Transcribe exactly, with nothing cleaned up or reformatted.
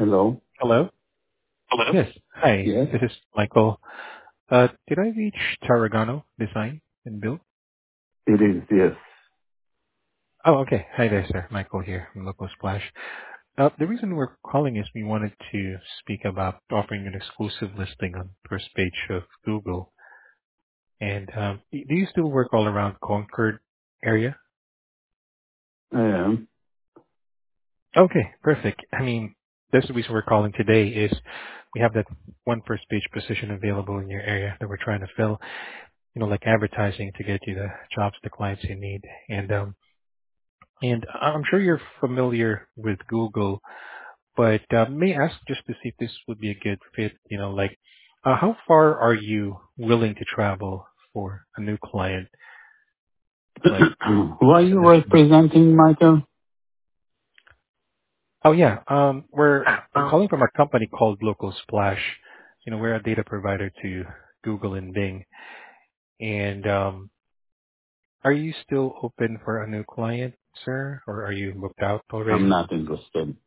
Hello? Hello? Hello? Yes. Hi, Yes, this is Michael. Uh, Did I reach Tarragano Design and Build? it is. Yes, Oh, okay. Hi there, sir. Michael here from Local Splash. Uh, The reason we're calling is we wanted to speak about offering an exclusive listing on first page of Google. And um, do you still work all around Concord area? I am. Okay, perfect. I mean, that's the reason we're calling today is we have that one first page position available in your area that we're trying to fill, you know, like advertising to get you the jobs, the clients you need. And um, And I'm sure you're familiar with Google, but uh, may I ask just to see if this would be a good fit, you know, like uh, how far are you willing to travel for a new client? Like, Who are what's you the distance? representing, Michael? Oh yeah, um, we're I'm calling from a company called Local Splash. You know, we're a data provider to Google and Bing. And um, are you still open for a new client, sir, or are you booked out I'm already? not interested.